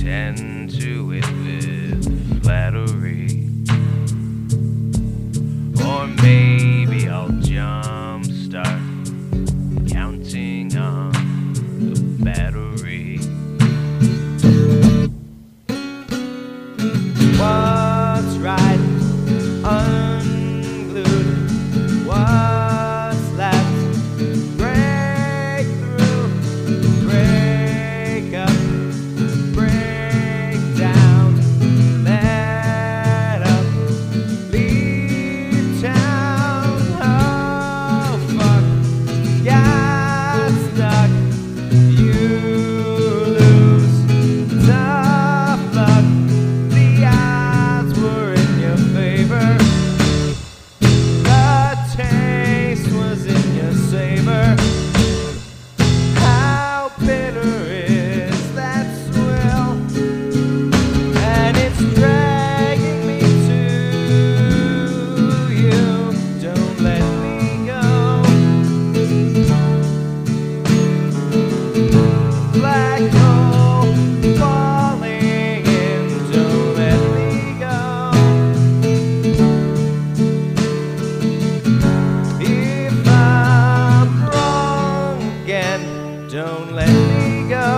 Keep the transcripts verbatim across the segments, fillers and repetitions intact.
tend to it with flattery. Or maybe I'll jumpstart counting on the battery. What's right? Unglued. What's left? Break through. Break up. Break down. Let up. Leave town. Oh fuck. Got stuck. You lose. Tough luck. The odds were in your favor. The taste was in your savor. How bitter is that swill? And it's dragging me to you. Don't let me go. Black hole falling in. Don't let me go. If I'm wrong again, don't let me go.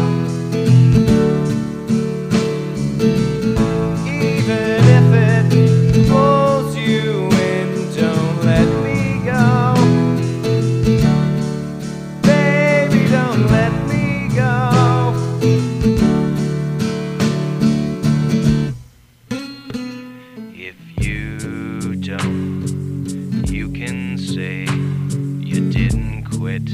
Even if it pulls you in, don't let me go. Baby, don't let me go. If you don't, you can say you didn't quit.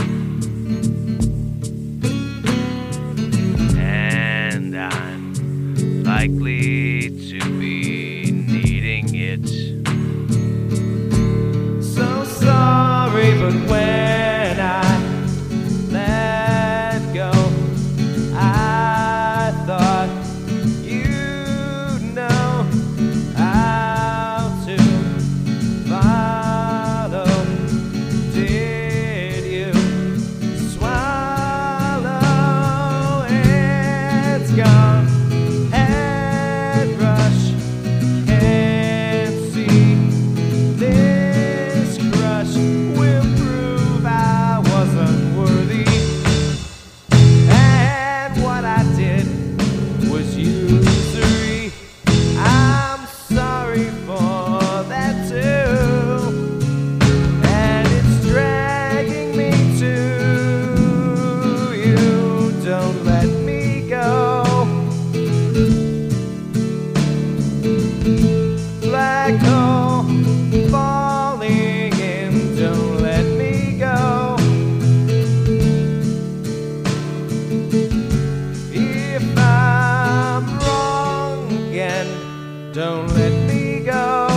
And I'm likely to be needing it. So sorry, but when I let go, I thought you'd know how to follow. Did you swallow? It's gone. Head rush. Can't see. This crush will prove I was unworthy. And what I did was usury. I'm sorry for that too. And it's dragging me to you. Don't let me go. Black hole falling in. Don't let me go. If I'm wrong again, don't let me go.